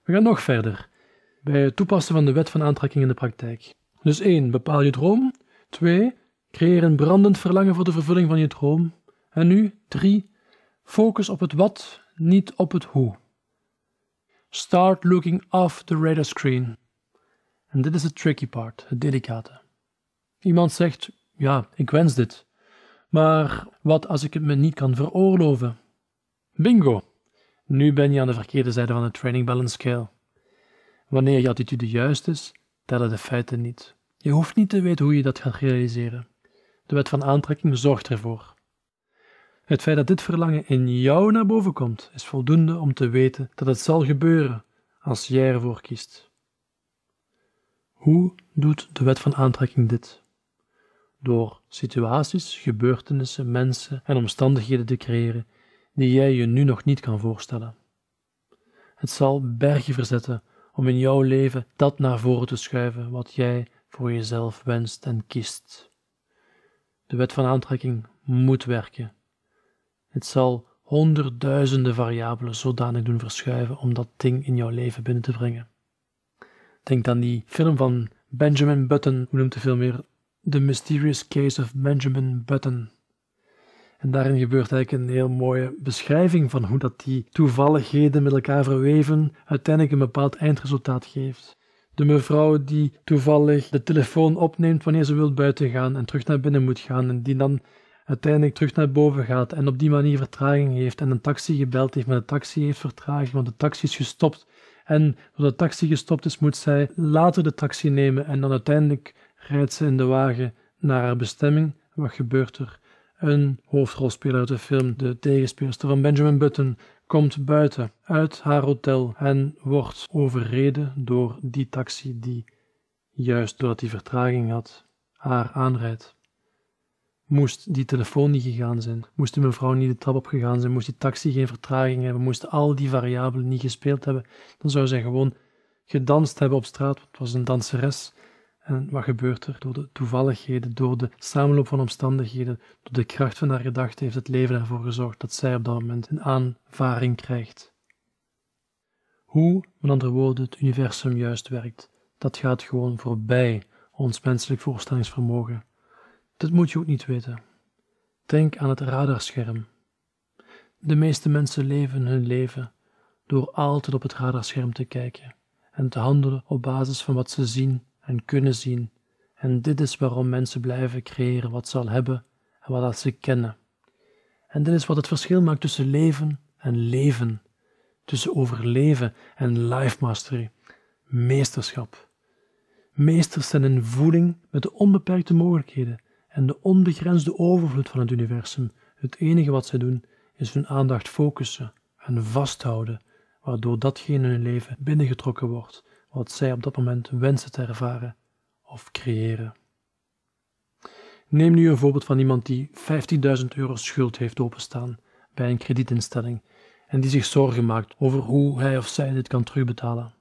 We gaan nog verder, bij het toepassen van de wet van aantrekking in de praktijk. Dus 1. Bepaal je droom. 2. Creëer een brandend verlangen voor de vervulling van je droom. En nu 3. Focus op het wat, niet op het hoe. Start looking off the radar screen. En dit is de tricky part, het delicate. Iemand zegt, ja, ik wens dit. Maar wat als ik het me niet kan veroorloven? Bingo! Nu ben je aan de verkeerde zijde van de training balance scale. Wanneer je attitude juist is, tellen de feiten niet. Je hoeft niet te weten hoe je dat gaat realiseren. De wet van aantrekking zorgt ervoor. Het feit dat dit verlangen in jou naar boven komt, is voldoende om te weten dat het zal gebeuren als jij ervoor kiest. Hoe doet de wet van aantrekking dit? Door situaties, gebeurtenissen, mensen en omstandigheden te creëren die jij je nu nog niet kan voorstellen. Het zal bergen verzetten om in jouw leven dat naar voren te schuiven wat jij voor jezelf wenst en kiest. De wet van aantrekking moet werken. Het zal honderdduizenden variabelen zodanig doen verschuiven om dat ding in jouw leven binnen te brengen. Denk aan die film van Benjamin Button, hoe noemt de film weer? The Mysterious Case of Benjamin Button. En daarin gebeurt eigenlijk een heel mooie beschrijving van hoe dat die toevalligheden met elkaar verweven uiteindelijk een bepaald eindresultaat geeft. De mevrouw die toevallig de telefoon opneemt wanneer ze wil buiten gaan en terug naar binnen moet gaan en die dan uiteindelijk terug naar boven gaat en op die manier vertraging heeft en een taxi gebeld heeft, maar de taxi heeft vertraging, want de taxi is gestopt. En doordat de taxi gestopt is, moet zij later de taxi nemen en dan uiteindelijk rijdt ze in de wagen naar haar bestemming. Wat gebeurt er? Een hoofdrolspeler uit de film, de tegenspeelster van Benjamin Button, komt buiten uit haar hotel en wordt overreden door die taxi die, juist doordat hij vertraging had, haar aanrijdt. Moest die telefoon niet gegaan zijn, moest die mevrouw niet de trap opgegaan zijn, moest die taxi geen vertraging hebben, moesten al die variabelen niet gespeeld hebben, dan zou zij gewoon gedanst hebben op straat, want het was een danseres. En wat gebeurt er? Door de toevalligheden, door de samenloop van omstandigheden, door de kracht van haar gedachten heeft het leven ervoor gezorgd dat zij op dat moment een aanvaring krijgt. Hoe, met andere woorden, het universum juist werkt, dat gaat gewoon voorbij ons menselijk voorstellingsvermogen. Dit moet je ook niet weten. Denk aan het radarscherm. De meeste mensen leven hun leven door altijd op het radarscherm te kijken en te handelen op basis van wat ze zien en kunnen zien. En dit is waarom mensen blijven creëren wat ze al hebben en wat ze kennen. En dit is wat het verschil maakt tussen leven en leven, tussen overleven en life mastery, meesterschap. Meesters zijn in voeling met de onbeperkte mogelijkheden en de onbegrensde overvloed van het universum. Het enige wat zij doen is hun aandacht focussen en vasthouden, waardoor datgene in hun leven binnengetrokken wordt wat zij op dat moment wensen te ervaren of creëren. Neem nu een voorbeeld van iemand die €50.000 schuld heeft openstaan bij een kredietinstelling en die zich zorgen maakt over hoe hij of zij dit kan terugbetalen.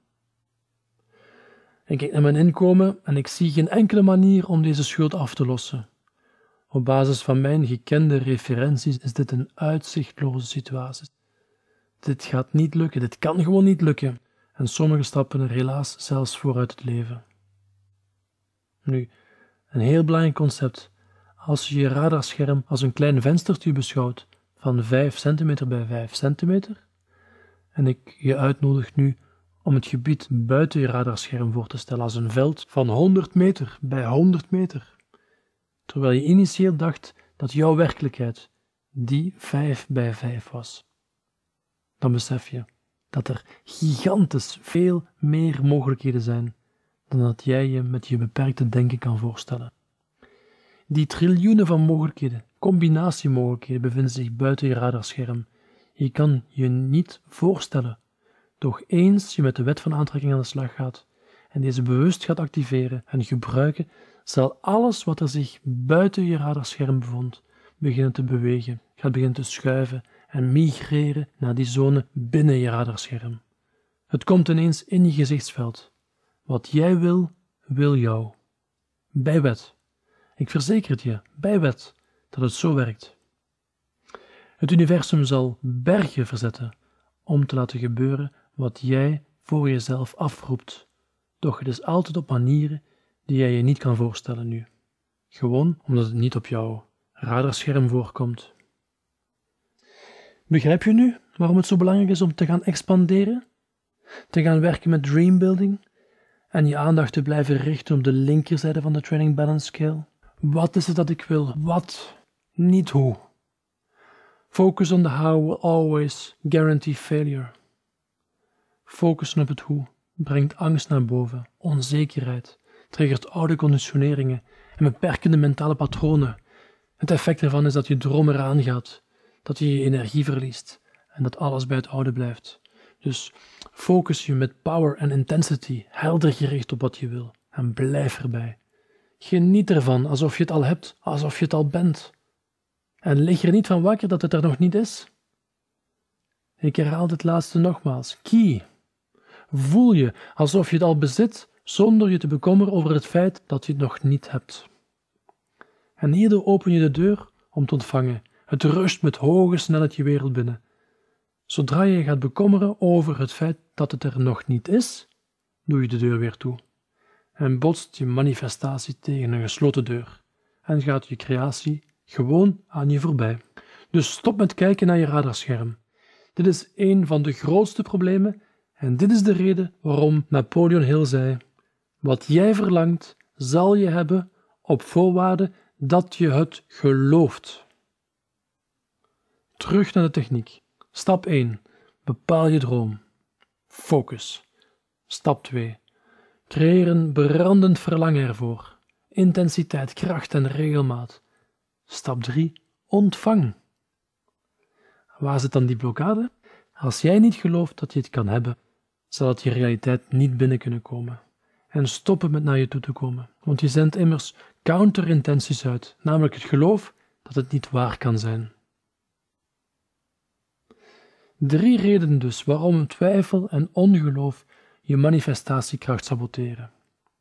Ik kijk naar mijn inkomen en ik zie geen enkele manier om deze schuld af te lossen. Op basis van mijn gekende referenties is dit een uitzichtloze situatie. Dit gaat niet lukken, dit kan gewoon niet lukken. En sommigen stappen er helaas zelfs vooruit het leven. Nu, een heel belangrijk concept. Als je je radarscherm als een klein venstertje beschouwt van 5 centimeter bij 5 centimeter, en ik je uitnodig nu om het gebied buiten je radarscherm voor te stellen als een veld van 100 meter bij 100 meter, terwijl je initieel dacht dat jouw werkelijkheid die 5 bij 5 was, dan besef je dat er gigantisch veel meer mogelijkheden zijn dan dat jij je met je beperkte denken kan voorstellen. Die triljoenen van mogelijkheden, combinatiemogelijkheden, bevinden zich buiten je radarscherm. Je kan je niet voorstellen, doch eens je met de wet van aantrekking aan de slag gaat en deze bewust gaat activeren en gebruiken, zal alles wat er zich buiten je radarscherm bevond, beginnen te bewegen, gaat beginnen te schuiven en migreren naar die zone binnen je radarscherm. Het komt ineens in je gezichtsveld. Wat jij wil, wil jou. Bij wet. Ik verzeker het je, bij wet, dat het zo werkt. Het universum zal bergen verzetten om te laten gebeuren wat jij voor jezelf afroept. Doch het is altijd op manieren die jij je niet kan voorstellen nu. Gewoon omdat het niet op jouw radarscherm voorkomt. Begrijp je nu waarom het zo belangrijk is om te gaan expanderen? Te gaan werken met dreambuilding en je aandacht te blijven richten op de linkerzijde van de training balance scale? Wat is het dat ik wil? Wat? Niet hoe. Focus on the how will always guarantee failure. Focussen op het hoe brengt angst naar boven, onzekerheid, triggert oude conditioneringen en beperkende mentale patronen. Het effect ervan is dat je droom eraan gaat, dat je je energie verliest en dat alles bij het oude blijft. Dus focus je met power en intensity, helder gericht op wat je wil en blijf erbij. Geniet ervan alsof je het al hebt, alsof je het al bent. En lig er niet van wakker dat het er nog niet is. Ik herhaal het laatste nogmaals. Key. Voel je alsof je het al bezit, zonder je te bekommeren over het feit dat je het nog niet hebt. En hierdoor open je de deur om te ontvangen. Het rust met hoge snelheid je wereld binnen. Zodra je je gaat bekommeren over het feit dat het er nog niet is, doe je de deur weer toe. En botst je manifestatie tegen een gesloten deur. En gaat je creatie gewoon aan je voorbij. Dus stop met kijken naar je radarscherm. Dit is een van de grootste problemen en dit is de reden waarom Napoleon Hill zei: wat jij verlangt, zal je hebben op voorwaarde dat je het gelooft. Terug naar de techniek. Stap 1. Bepaal je droom. Focus. Stap 2. Creëer een brandend verlangen ervoor. Intensiteit, kracht en regelmaat. Stap 3. Ontvang. Waar zit dan die blokkade? Als jij niet gelooft dat je het kan hebben, zal het je realiteit niet binnen kunnen komen. En stoppen met naar je toe te komen. Want je zendt immers counterintenties uit, namelijk het geloof dat het niet waar kan zijn. 3 redenen dus waarom twijfel en ongeloof je manifestatiekracht saboteren.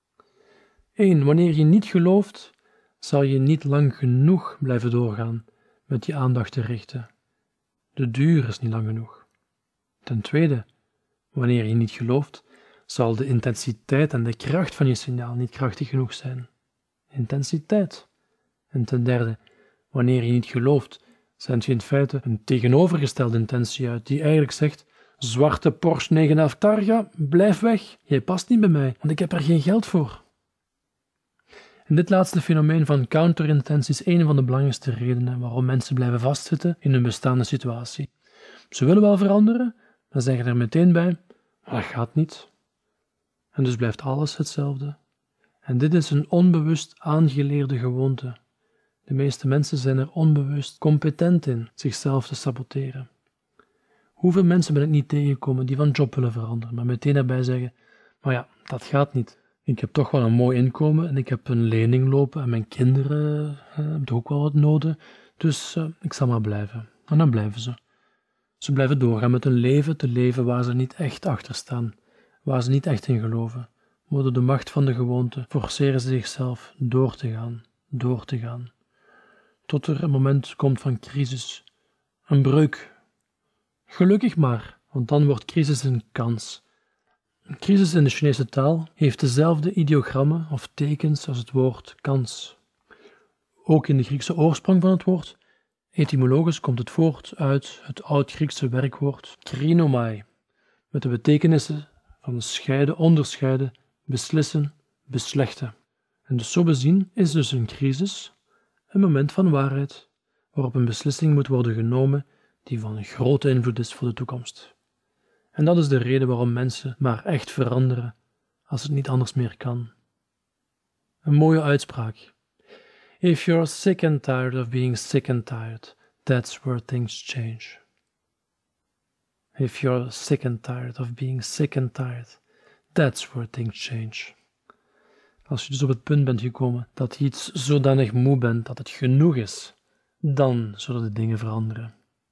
1. Wanneer je niet gelooft, zal je niet lang genoeg blijven doorgaan met je aandacht te richten. De duur is niet lang genoeg. Ten tweede, wanneer je niet gelooft, zal de intensiteit en de kracht van je signaal niet krachtig genoeg zijn. Intensiteit. En ten derde, wanneer je niet gelooft, zendt je in feite een tegenovergestelde intentie uit, die eigenlijk zegt: zwarte Porsche 911 Targa, blijf weg, jij past niet bij mij, want ik heb er geen geld voor. En dit laatste fenomeen van counterintentie is een van de belangrijkste redenen waarom mensen blijven vastzitten in hun bestaande situatie. Ze willen wel veranderen, maar zeggen er meteen bij: dat gaat niet. En dus blijft alles hetzelfde. En dit is een onbewust aangeleerde gewoonte. De meeste mensen zijn er onbewust competent in zichzelf te saboteren. Hoeveel mensen ben ik niet tegengekomen die van job willen veranderen, maar meteen daarbij zeggen: maar ja, dat gaat niet. Ik heb toch wel een mooi inkomen en ik heb een lening lopen en mijn kinderen hebben ook wel wat noden, dus ik zal maar blijven. En dan blijven ze. Ze blijven doorgaan met een leven te leven waar ze niet echt achter staan, waar ze niet echt in geloven. Maar door de macht van de gewoonte forceren ze zichzelf door te gaan. Tot er een moment komt van crisis, een breuk. Gelukkig maar, want dan wordt crisis een kans. Een crisis in de Chinese taal heeft dezelfde ideogrammen of tekens als het woord kans. Ook in de Griekse oorsprong van het woord, etymologisch, komt het voort uit het oud-Griekse werkwoord krinomai, met de betekenissen van scheiden, onderscheiden, beslissen, beslechten. En dus zo bezien is dus een crisis een moment van waarheid, waarop een beslissing moet worden genomen die van grote invloed is voor de toekomst. En dat is de reden waarom mensen maar echt veranderen als het niet anders meer kan. Een mooie uitspraak. If you're sick and tired of being sick and tired, that's where things change. If you're sick and tired of being sick and tired, that's where things change. Als je dus op het punt bent gekomen dat je iets zodanig moe bent dat het genoeg is, dan zullen de dingen veranderen.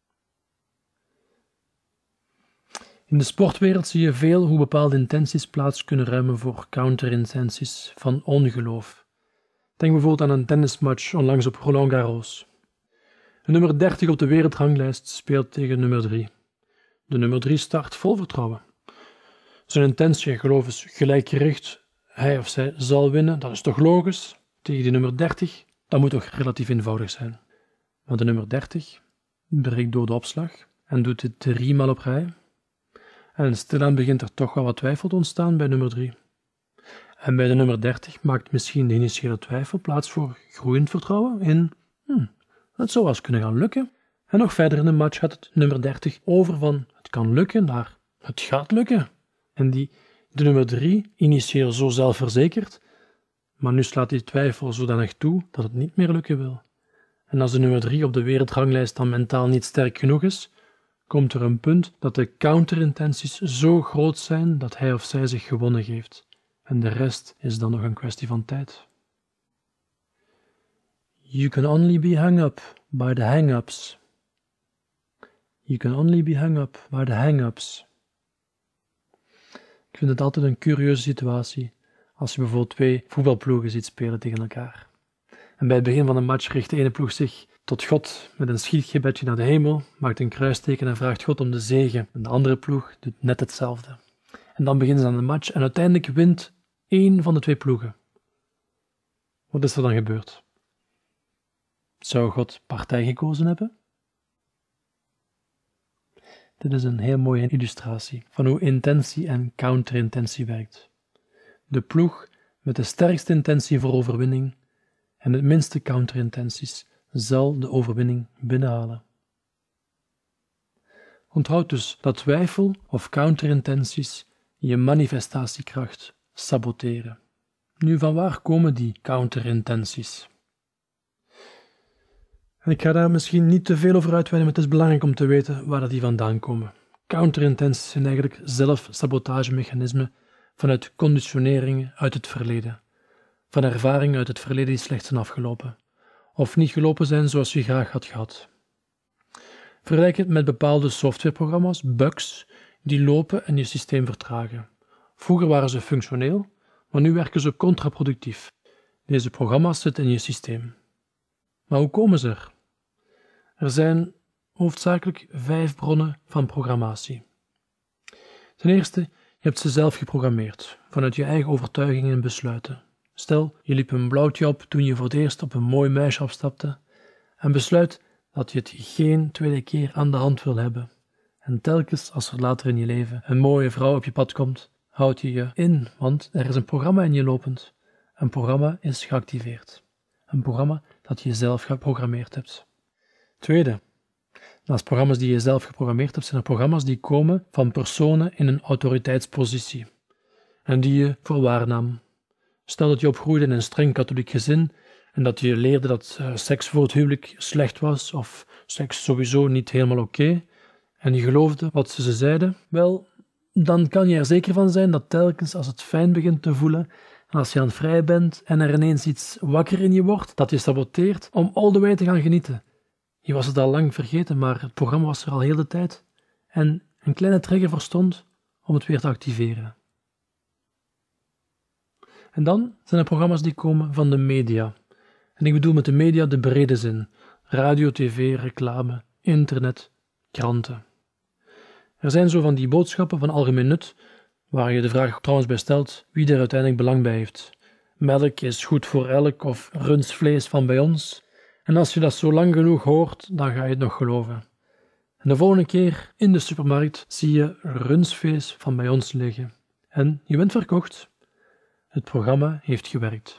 In de sportwereld zie je veel hoe bepaalde intenties plaats kunnen ruimen voor counterintenties van ongeloof. Denk bijvoorbeeld aan een tennismatch onlangs op Roland Garros. De nummer 30 op de wereldranglijst speelt tegen nummer 3. De nummer 3 start vol vertrouwen. Zijn intentie en geloof is gelijkgericht. Hij of zij zal winnen, dat is toch logisch? Tegen die nummer 30, dat moet toch relatief eenvoudig zijn. Maar de nummer 30 breekt door de opslag en doet dit 3 maal op rij. En stilaan begint er toch wel wat twijfel te ontstaan bij nummer 3. En bij de nummer 30 maakt misschien de initiële twijfel plaats voor groeiend vertrouwen in het zou wel eens kunnen gaan lukken. En nog verder in de match gaat het nummer 30 over van het kan lukken naar het gaat lukken. En de nummer 3, initieel zo zelfverzekerd, maar nu slaat die twijfel zodanig toe dat het niet meer lukken wil. En als de nummer 3 op de wereldranglijst dan mentaal niet sterk genoeg is, komt er een punt dat de counterintenties zo groot zijn dat hij of zij zich gewonnen geeft. En de rest is dan nog een kwestie van tijd. You can only be hung up by the hang-ups. You can only be hung up by the hang-ups. Ik vind het altijd een curieuze situatie als je bijvoorbeeld 2 voetbalploegen ziet spelen tegen elkaar. En bij het begin van een match richt de ene ploeg zich tot God met een schietgebedje naar de hemel, maakt een kruisteken en vraagt God om de zegen. En de andere ploeg doet net hetzelfde. En dan beginnen ze aan de match en uiteindelijk wint 1 van de 2 ploegen. Wat is er dan gebeurd? Zou God partij gekozen hebben? Dit is een heel mooie illustratie van hoe intentie en counterintentie werkt. De ploeg met de sterkste intentie voor overwinning en het minste counterintenties zal de overwinning binnenhalen. Onthoud dus dat twijfel of counterintenties je manifestatiekracht saboteren. Nu, van waar komen die counterintenties? En ik ga daar misschien niet te veel over uitweiden, maar het is belangrijk om te weten waar die vandaan komen. Counterintenties zijn eigenlijk zelfsabotagemechanismen vanuit conditioneringen uit het verleden, van ervaringen uit het verleden die slecht zijn afgelopen, of niet gelopen zijn zoals je graag had gehad. Vergelijk het met bepaalde softwareprogramma's, bugs, die lopen en je systeem vertragen. Vroeger waren ze functioneel, maar nu werken ze contraproductief. Deze programma's zitten in je systeem. Maar hoe komen ze er? Er zijn hoofdzakelijk 5 bronnen van programmatie. Ten eerste, je hebt ze zelf geprogrammeerd, vanuit je eigen overtuigingen en besluiten. Stel, je liep een blauwtje op toen je voor het eerst op een mooi meisje afstapte en besluit dat je het geen tweede keer aan de hand wil hebben. En telkens als er later in je leven een mooie vrouw op je pad komt, houd je je in, want er is een programma in je lopend. Een programma is geactiveerd. Een programma dat je zelf geprogrammeerd hebt. Tweede, naast programma's die je zelf geprogrammeerd hebt, zijn er programma's die komen van personen in een autoriteitspositie en die je voor waarnam. Stel dat je opgroeide in een streng katholiek gezin en dat je leerde dat seks voor het huwelijk slecht was of seks sowieso niet helemaal oké, en je geloofde wat ze zeiden, wel, dan kan je er zeker van zijn dat telkens als het fijn begint te voelen en als je aan het vrij bent en er ineens iets wakker in je wordt, dat je saboteert om all the way te gaan genieten. Je was het al lang vergeten, maar het programma was er al heel de tijd en een kleine trigger verstond om het weer te activeren. En dan zijn er programma's die komen van de media. En ik bedoel met de media de brede zin. Radio, tv, reclame, internet, kranten. Er zijn zo van die boodschappen van algemeen nut, waar je de vraag trouwens bij stelt wie er uiteindelijk belang bij heeft. Melk is goed voor elk of rundvlees van bij ons. En als je dat zo lang genoeg hoort, dan ga je het nog geloven. En de volgende keer in de supermarkt zie je rundvlees van bij ons liggen. En je bent verkocht. Het programma heeft gewerkt.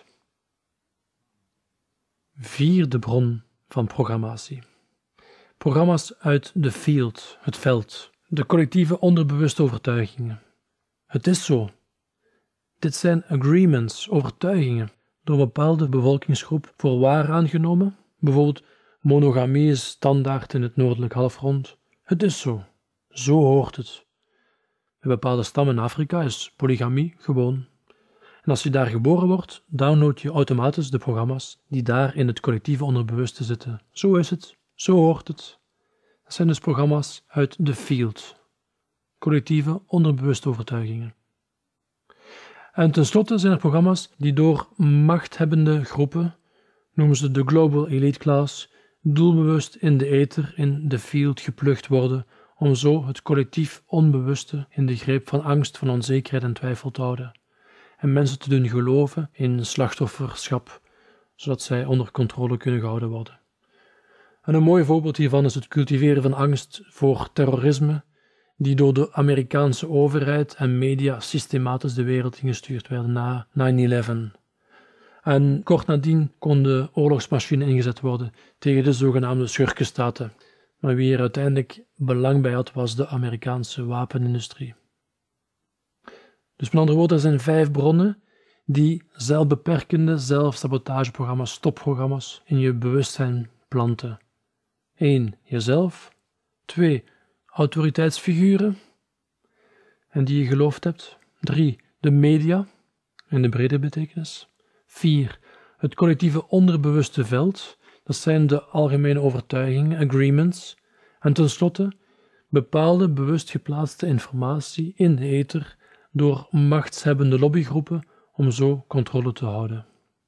Vierde bron van programmatie. Programma's uit de field, het veld, de collectieve onderbewuste overtuigingen. Het is zo. Dit zijn agreements, overtuigingen, door een bepaalde bevolkingsgroep voor waar aangenomen. Bijvoorbeeld, monogamie is standaard in het noordelijk halfrond. Het is zo. Zo hoort het. Bij bepaalde stammen in Afrika is polygamie gewoon. En als je daar geboren wordt, download je automatisch de programma's die daar in het collectieve onderbewuste zitten. Zo is het. Zo hoort het. Dat zijn dus programma's uit de field. Collectieve onderbewuste overtuigingen. En tenslotte zijn er programma's die door machthebbende groepen, noemen ze de Global Elite Class, doelbewust in de ether, in de field geplukt worden om zo het collectief onbewuste in de greep van angst, van onzekerheid en twijfel te houden en mensen te doen geloven in slachtofferschap, zodat zij onder controle kunnen gehouden worden. En een mooi voorbeeld hiervan is het cultiveren van angst voor terrorisme, die door de Amerikaanse overheid en media systematisch de wereld ingestuurd werden na 9/11. En kort nadien kon de oorlogsmachine ingezet worden tegen de zogenaamde schurkenstaten. Maar wie er uiteindelijk belang bij had, was de Amerikaanse wapenindustrie. Dus met andere woorden, er zijn 5 bronnen die zelfbeperkende zelfsabotageprogramma's, stopprogramma's in je bewustzijn planten. 1. Jezelf. 2. Autoriteitsfiguren en die je geloofd hebt. 3. De media in de brede betekenis. 4. Het collectieve onderbewuste veld, dat zijn de algemene overtuigingen, agreements. En tenslotte bepaalde bewust geplaatste informatie in de ether door machtshebbende lobbygroepen om zo controle te houden.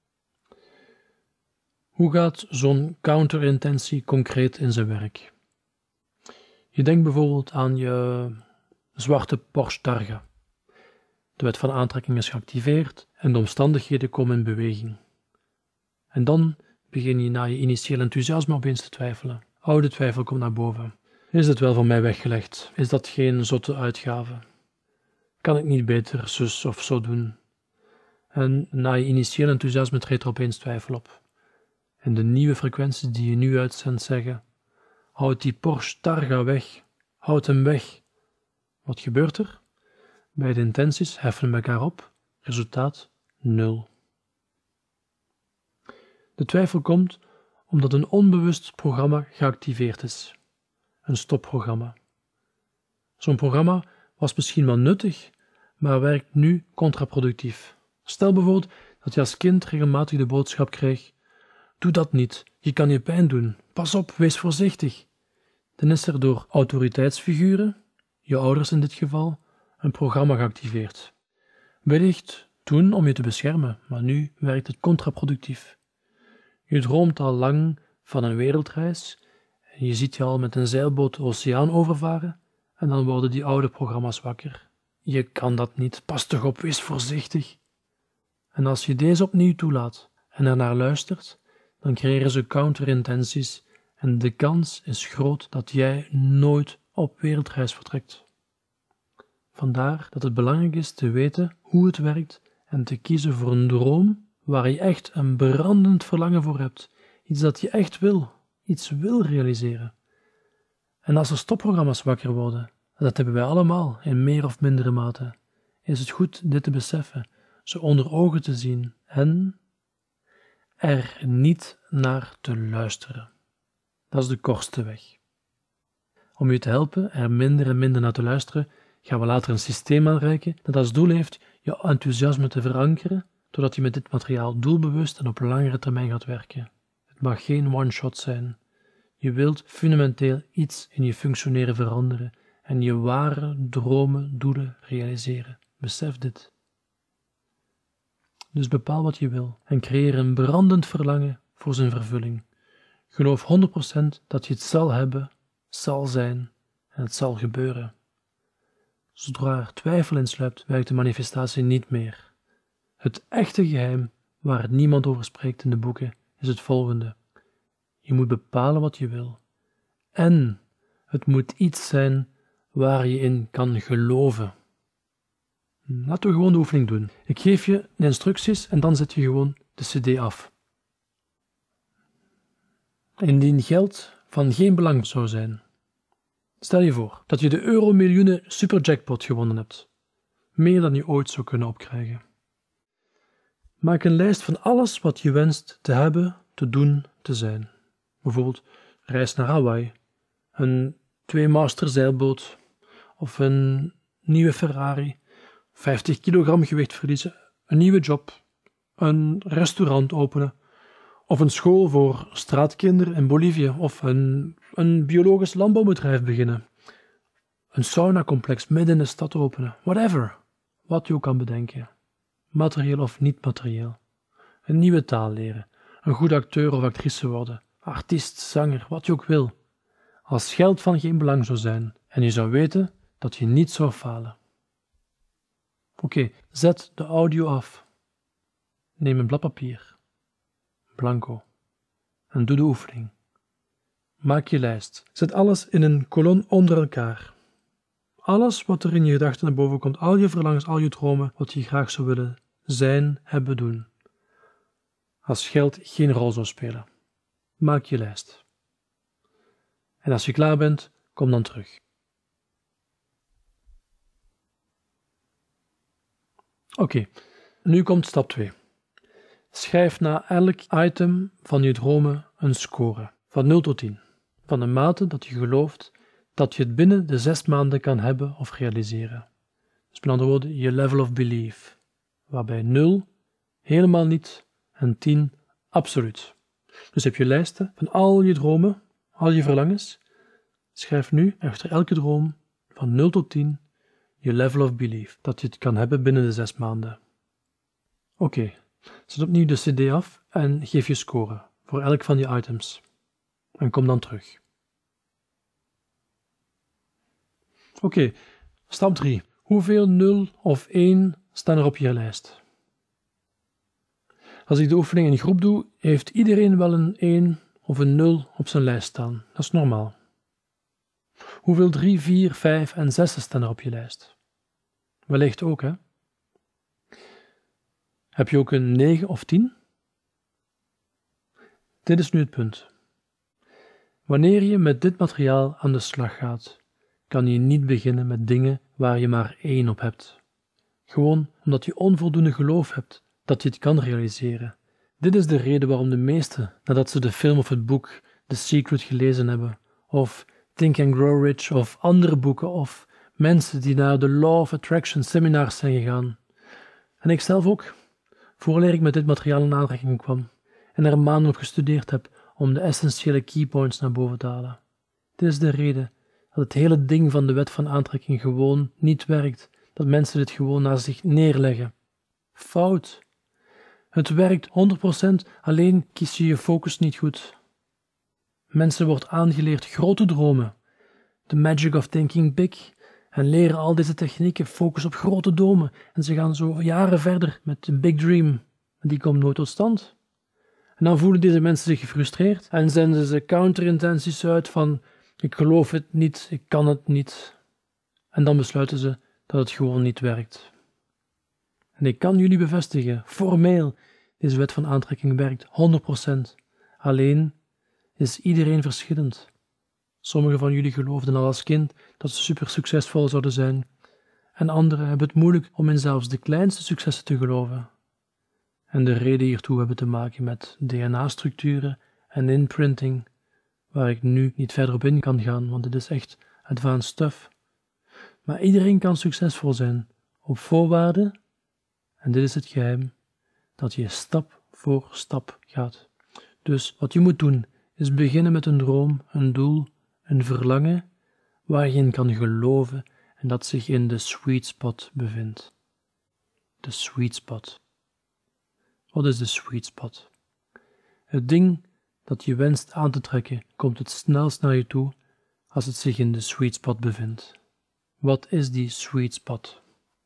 Hoe gaat zo'n counterintentie concreet in zijn werk? Je denkt bijvoorbeeld aan je zwarte Porsche Targa. De wet van aantrekking is geactiveerd en de omstandigheden komen in beweging. En dan begin je na je initiële enthousiasme opeens te twijfelen. Oude twijfel komt naar boven. Is het wel van mij weggelegd? Is dat geen zotte uitgave? Kan ik niet beter zus of zo doen? En na je initiële enthousiasme treedt er opeens twijfel op. En de nieuwe frequenties die je nu uitzendt zeggen: houd die Porsche Targa weg, houd hem weg. Wat gebeurt er? Beide intenties heffen elkaar op, resultaat 0. De twijfel komt omdat een onbewust programma geactiveerd is. Een stopprogramma. Zo'n programma was misschien wel nuttig, maar werkt nu contraproductief. Stel bijvoorbeeld dat je als kind regelmatig de boodschap kreeg: doe dat niet, je kan je pijn doen, pas op, wees voorzichtig. Dan is er door autoriteitsfiguren, je ouders in dit geval, een programma geactiveerd. Wellicht toen om je te beschermen, maar nu werkt het contraproductief. Je droomt al lang van een wereldreis en je ziet je al met een zeilboot de oceaan overvaren en dan worden die oude programma's wakker. Je kan dat niet, pas toch op, wees voorzichtig. En als je deze opnieuw toelaat en ernaar luistert, dan creëren ze counterintenties en de kans is groot dat jij nooit op wereldreis vertrekt. Vandaar dat het belangrijk is te weten hoe het werkt en te kiezen voor een droom waar je echt een brandend verlangen voor hebt, iets dat je echt wil, iets wil realiseren. En als er stopprogramma's wakker worden, dat hebben wij allemaal in meer of mindere mate, is het goed dit te beseffen, ze onder ogen te zien en er niet naar te luisteren. Dat is de kortste weg. Om je te helpen er minder en minder naar te luisteren, gaan we later een systeem aanreiken dat als doel heeft je enthousiasme te verankeren, doordat je met dit materiaal doelbewust en op langere termijn gaat werken. Het mag geen one-shot zijn. Je wilt fundamenteel iets in je functioneren veranderen en je ware dromen, doelen realiseren. Besef dit. Dus bepaal wat je wil en creëer een brandend verlangen voor zijn vervulling. Geloof 100% dat je het zal hebben, zal zijn en het zal gebeuren. Zodra er twijfel in sluipt, werkt de manifestatie niet meer. Het echte geheim, waar niemand over spreekt in de boeken, is het volgende. Je moet bepalen wat je wil. En het moet iets zijn waar je in kan geloven. Laten we gewoon de oefening doen. Ik geef je de instructies en dan zet je gewoon de cd af. Indien geld van geen belang zou zijn, stel je voor dat je de euromiljoenen superjackpot gewonnen hebt. Meer dan je ooit zou kunnen opkrijgen. Maak een lijst van alles wat je wenst te hebben, te doen, te zijn. Bijvoorbeeld reis naar Hawaii, een 2-master zeilboot of een nieuwe Ferrari, 50 kilogram gewicht verliezen, een nieuwe job, een restaurant openen of een school voor straatkinderen in Bolivie of een biologisch landbouwbedrijf beginnen, een saunacomplex midden in de stad openen, whatever, wat je ook kan bedenken, materieel of niet materieel, een nieuwe taal leren, een goede acteur of actrice worden, artiest, zanger, wat je ook wil. Als geld van geen belang zou zijn en je zou weten dat je niet zou falen. Oké, zet de audio af. Neem een blad papier, blanco, en doe de oefening. Maak je lijst. Zet alles in een kolom onder elkaar. Alles wat er in je gedachten naar boven komt, al je verlangens, al je dromen, wat je graag zou willen zijn, hebben, doen. Als geld geen rol zou spelen. Maak je lijst. En als je klaar bent, kom dan terug. Oké, nu komt stap 2. Schrijf na elk item van je dromen een score, van 0 tot 10, van de mate dat je gelooft dat je het binnen de 6 maanden kan hebben of realiseren. Dus met andere woorden, je level of belief, waarbij 0 helemaal niet en 10 absoluut. Dus heb je lijsten van al je dromen, al je verlangens. Schrijf nu achter elke droom van 0 tot 10 je level of belief, dat je het kan hebben binnen de 6 maanden. Oké, zet opnieuw de cd af en geef je score voor elk van die items. En kom dan terug. Oké, stap 3. Hoeveel 0 of 1 staan er op je lijst? Als ik de oefening in groep doe, heeft iedereen wel een 1 of een 0 op zijn lijst staan. Dat is normaal. Hoeveel 3, 4, 5 en 6 staan er op je lijst? Wellicht ook, hè? Heb je ook een 9 of 10? Dit is nu het punt. Wanneer je met dit materiaal aan de slag gaat, kan je niet beginnen met dingen waar je maar 1 op hebt. Gewoon omdat je onvoldoende geloof hebt dat je het kan realiseren. Dit is de reden waarom de meesten, nadat ze de film of het boek The Secret gelezen hebben, of Think and Grow Rich of andere boeken, of mensen die naar de Law of Attraction seminars zijn gegaan, en ik zelf ook, vooraleer ik met dit materiaal in aanraking kwam en er maanden op gestudeerd heb om de essentiële keypoints naar boven te halen. Dit is de reden dat het hele ding van de wet van aantrekking gewoon niet werkt, dat mensen dit gewoon naast zich neerleggen. Fout. Het werkt 100%, alleen kies je je focus niet goed. Mensen wordt aangeleerd grote dromen, the magic of thinking big, en leren al deze technieken, focus op grote dromen, en ze gaan zo jaren verder met de big dream, en die komt nooit tot stand. En dan voelen deze mensen zich gefrustreerd en zenden ze counterintenties uit van ik geloof het niet, ik kan het niet. En dan besluiten ze dat het gewoon niet werkt. En ik kan jullie bevestigen, formeel, deze wet van aantrekking werkt 100%. Alleen is iedereen verschillend. Sommigen van jullie geloofden al als kind dat ze super succesvol zouden zijn. En anderen hebben het moeilijk om in zelfs de kleinste successen te geloven. En de reden hiertoe hebben te maken met DNA-structuren en imprinting, waar ik nu niet verder op in kan gaan, want dit is echt advanced stuff. Maar iedereen kan succesvol zijn, op voorwaarde, en dit is het geheim, dat je stap voor stap gaat. Dus wat je moet doen, is beginnen met een droom, een doel, een verlangen, waar je in kan geloven en dat zich in de sweet spot bevindt. De sweet spot. Wat is de sweet spot? Het ding dat je wenst aan te trekken komt het snelst naar je toe als het zich in de sweet spot bevindt. Wat is die sweet spot?